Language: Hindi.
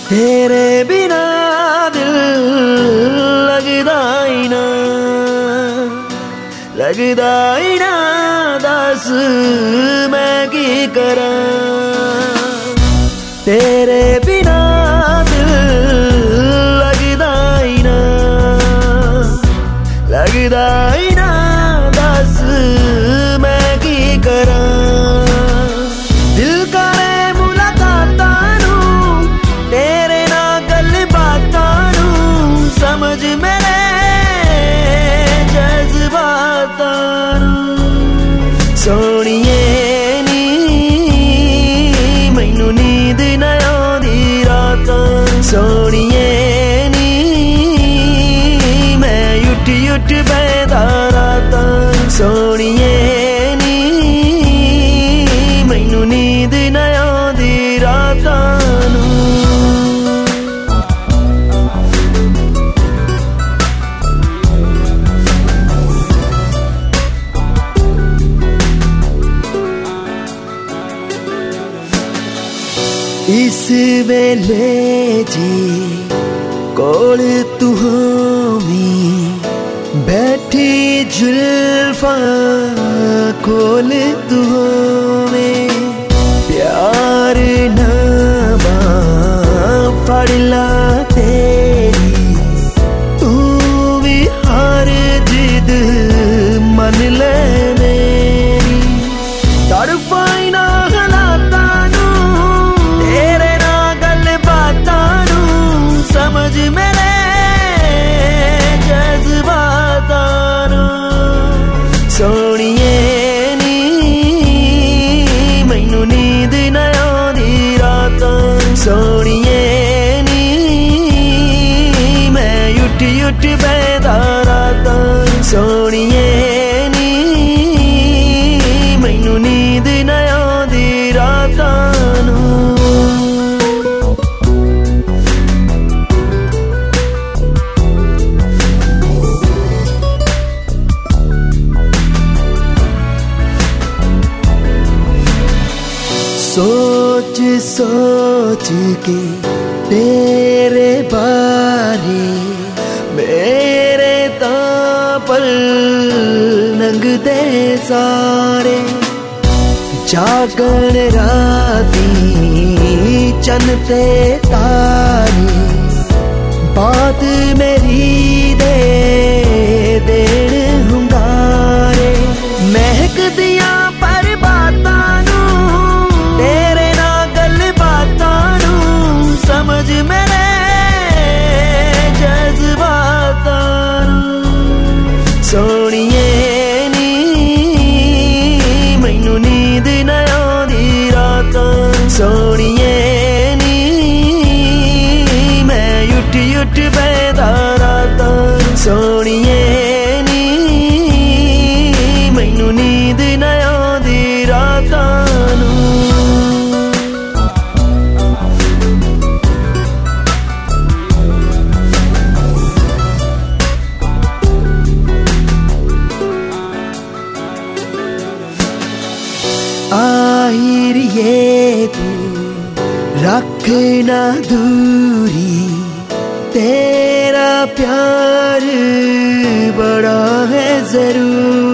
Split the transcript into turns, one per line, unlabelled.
तेरे बिना दिल लगदा ही ना, लगदा ही ना। दस मैं की करा, तेरे बिना दिल लगदा ही ना, लगदा ही ना। दस मैं की करा। दिल करे मुलाकातां नू, तेरे नाल गल बातां नू, समझ मेरे जज्बातां नू। सोहणिए नी मैनू नींद ना आउंदी रातां, सोहणिए नी मैं उठ उठ बैंदा रातां, सोहणिए नी मैनू नींद ना आउंदी रातां नू। इस वेले जी कोल तू होवीं, बैठी जुल्फां कोल तू होवें। प्यार नावां फड़ ला तेरी, तू भी हर जिद मन ले मेरी। तड़फाई ना हालातां नू, तेरे नाल गल बातां नू, समझ मेरे जज्बातां नू। सोहणिए नी मैनू नींद ना आउंदी रातां, सोहणिए नी मैं उठ उठ बैंदा रातां, सोहणिए नी मैनू नींद ना आउंदी रातां नू। सोच सोच के तेरे बारे मेरे तां पल लंघदे सारे। जागण राती चन्न ते तारे, बात मेरी दे देण हुंगारे। महकदियां पर बातां नू, तेरे नाल गल बातां नू, समझ मेरे जज्बातां नू। सोहणिए नी मैनू नींद ना आउंदी रातां, सोहणिए नी मैं उठ उठ बैंदा रातां, सोहणिए नी मैनू नींद ना आउंदी रातां नू। आहिरिए तू रखना दूरी, तेरा प्यार बड़ा है जरूरी।